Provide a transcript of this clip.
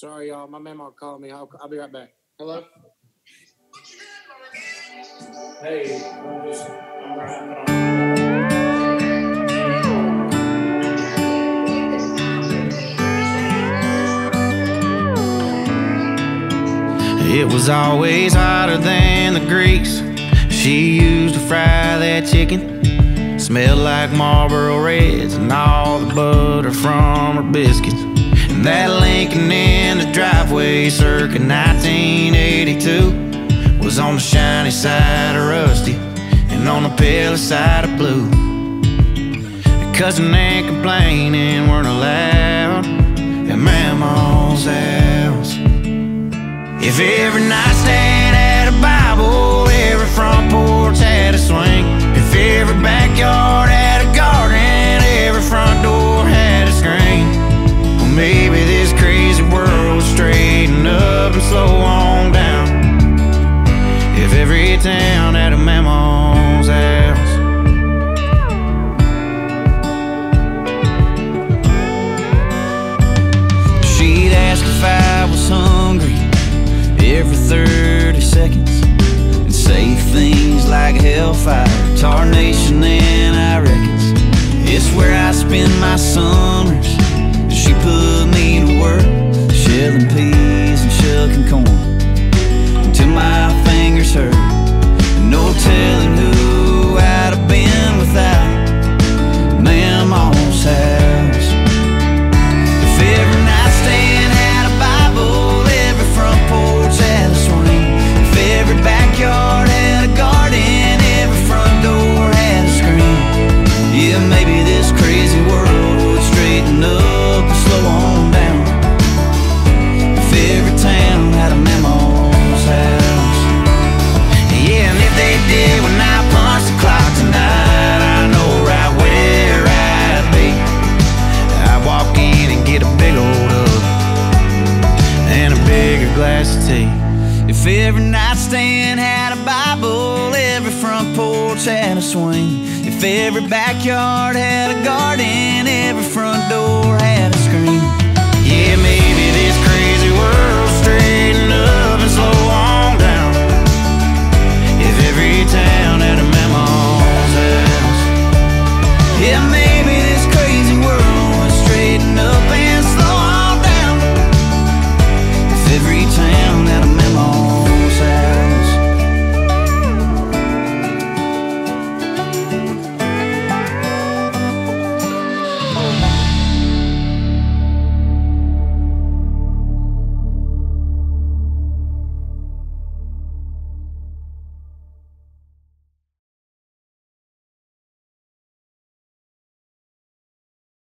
Sorry, y'all. My mama called me. I'll be right back. Hello? Hey, I'm It was always hotter than the grease she used to fry that chicken. Smelled like Marlboro Reds and all the butter from her biscuits. And that Lincoln in the driveway circa 1982 was on the shiny side of rusty and on the pale side of blue. Cussing and complaining weren't allowed at Mama's house. If every nightstand had a Bible, every front porch had a swing, if every backyard had a garden, every front door had a screen, well, maybe this crazy world would straighten up and slow on down. If every town had a Mama's house. She'd ask if I was hungry every 30 seconds and say things like hellfire, tarnation, and I reckons it's where I spend my summers. She put me to work shelling peas and shucking corn until my fingers hurt. No telling who I'd have been without Mama's house. If every nightstand had a Bible, every front porch had a swing, if every backyard had a garden, every front door had a screen, yeah, maybe this crazy world would straighten up and slow on down. If every town had a Mama's house. Yeah, and if they did when I punch the clock tonight, I know right where I'd be. I'd walk in and get a big old hug and a bigger glass of tea. If every nightstand had a Bible, every front porch had a swing, if every backyard had a garden, every front